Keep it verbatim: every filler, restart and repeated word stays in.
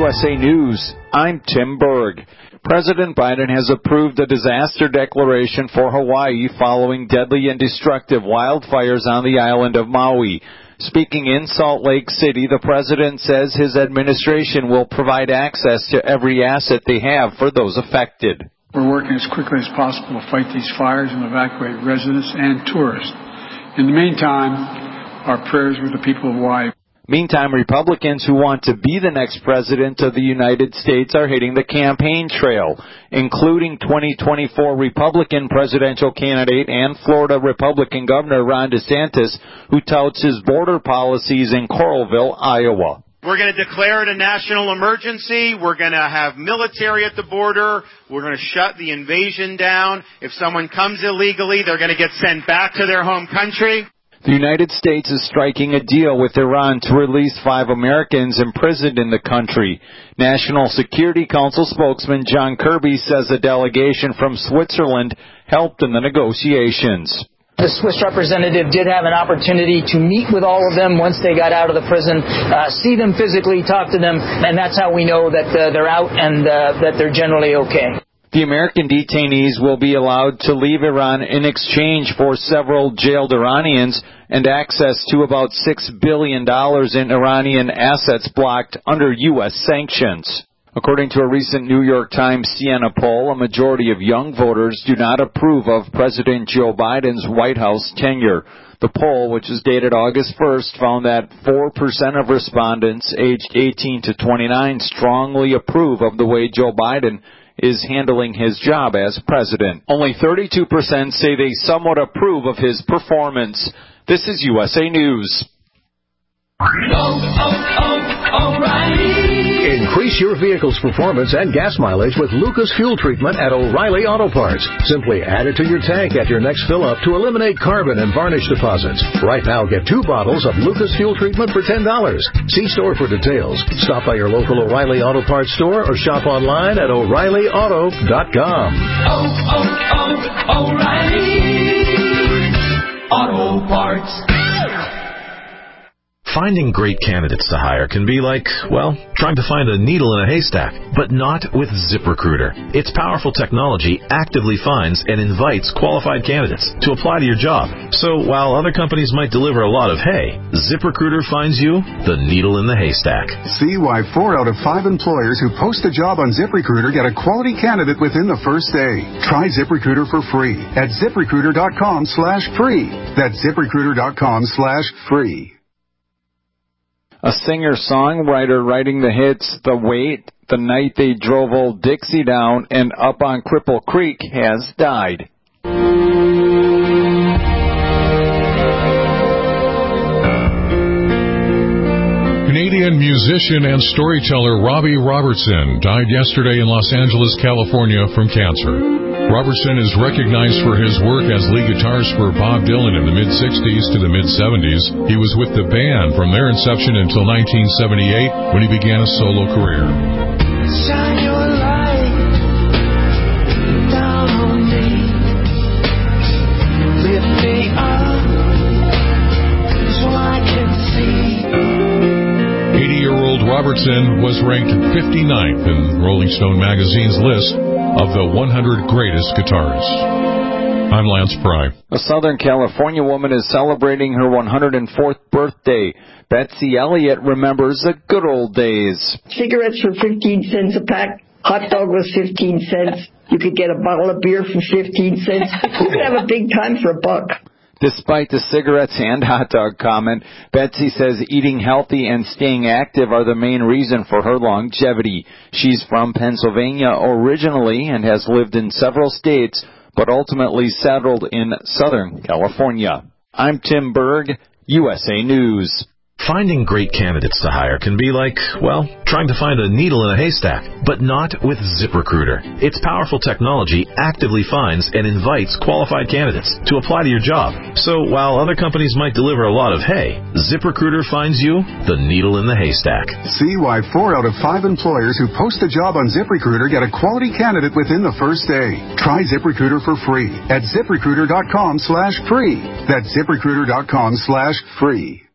U S A News, I'm Tim Berg. President Biden has approved a disaster declaration for Hawaii following deadly and destructive wildfires on the island of Maui. Speaking in Salt Lake City, the president says his administration will provide access to every asset they have for those affected. We're working as quickly as possible to fight these fires and evacuate residents and tourists. In the meantime, our prayers with the people of Hawaii. Meantime, Republicans who want to be the next president of the United States are hitting the campaign trail, including twenty twenty-four Republican presidential candidate and Florida Republican Governor Ron DeSantis, who touts his border policies in Coralville, Iowa. We're going to declare it a national emergency. We're going to have military at the border. We're going to shut the invasion down. If someone comes illegally, they're going to get sent back to their home country. The United States is striking a deal with Iran to release five Americans imprisoned in the country. National Security Council spokesman John Kirby says a delegation from Switzerland helped in the negotiations. The Swiss representative did have an opportunity to meet with all of them once they got out of the prison, uh, see them physically, talk to them, and that's how we know that uh, they're out and uh, that they're generally okay. The American detainees will be allowed to leave Iran in exchange for several jailed Iranians and access to about six billion dollars in Iranian assets blocked under U S sanctions. According to a recent New York Times Siena poll, a majority of young voters do not approve of President Joe Biden's White House tenure. The poll, which is dated August first, found that four percent of respondents aged eighteen to twenty-nine strongly approve of the way Joe Biden is handling his job as president. Only thirty-two percent say they somewhat approve of his performance. This is U S A News. Oh, oh, oh, O'Reilly. Increase your vehicle's performance and gas mileage with Lucas Fuel Treatment at O'Reilly Auto Parts. Simply add it to your tank at your next fill-up to eliminate carbon and varnish deposits. Right now, get two bottles of Lucas Fuel Treatment for ten dollars. See store for details. Stop by your local O'Reilly Auto Parts store or shop online at O'Reilly Auto dot com. Oh, oh, oh, O'Reilly Auto Parts. Finding great candidates to hire can be like, well, trying to find a needle in a haystack, but not with ZipRecruiter. Its powerful technology actively finds and invites qualified candidates to apply to your job. So while other companies might deliver a lot of hay, ZipRecruiter finds you the needle in the haystack. See why four out of five employers who post a job on ZipRecruiter get a quality candidate within the first day. Try ZipRecruiter for free at ZipRecruiter.com slash free. That's ZipRecruiter.com slash free. A singer-songwriter writing the hits The Wait, The Night They Drove Old Dixie Down, and Up on Cripple Creek has died. Canadian musician and storyteller Robbie Robertson died yesterday in Los Angeles, California from cancer. Robertson is recognized for his work as lead guitarist for Bob Dylan in the mid-sixties to the mid-seventies. He was with the band from their inception until nineteen seventy-eight when he began a solo career. Shine your light down on me. Lift me up so I can see. eighty-year-old Robertson was ranked fifty-ninth in Rolling Stone magazine's list of the one hundred greatest guitarists. I'm Lance Pry. A Southern California woman is celebrating her one hundred fourth birthday. Betsy Elliott remembers the good old days. Cigarettes were fifteen cents a pack. Hot dog was fifteen cents. You could get a bottle of beer for fifteen cents. You could have a big time for a buck. Despite the cigarettes and hot dog comment, Betsy says eating healthy and staying active are the main reason for her longevity. She's from Pennsylvania originally and has lived in several states, but ultimately settled in Southern California. I'm Tim Berg, U S A News. Finding great candidates to hire can be like, well, trying to find a needle in a haystack, but not with ZipRecruiter. Its powerful technology actively finds and invites qualified candidates to apply to your job. So while other companies might deliver a lot of hay, ZipRecruiter finds you the needle in the haystack. See why four out of five employers who post a job on ZipRecruiter get a quality candidate within the first day. Try ZipRecruiter for free at ZipRecruiter.com slash free. That's ZipRecruiter.com slash free.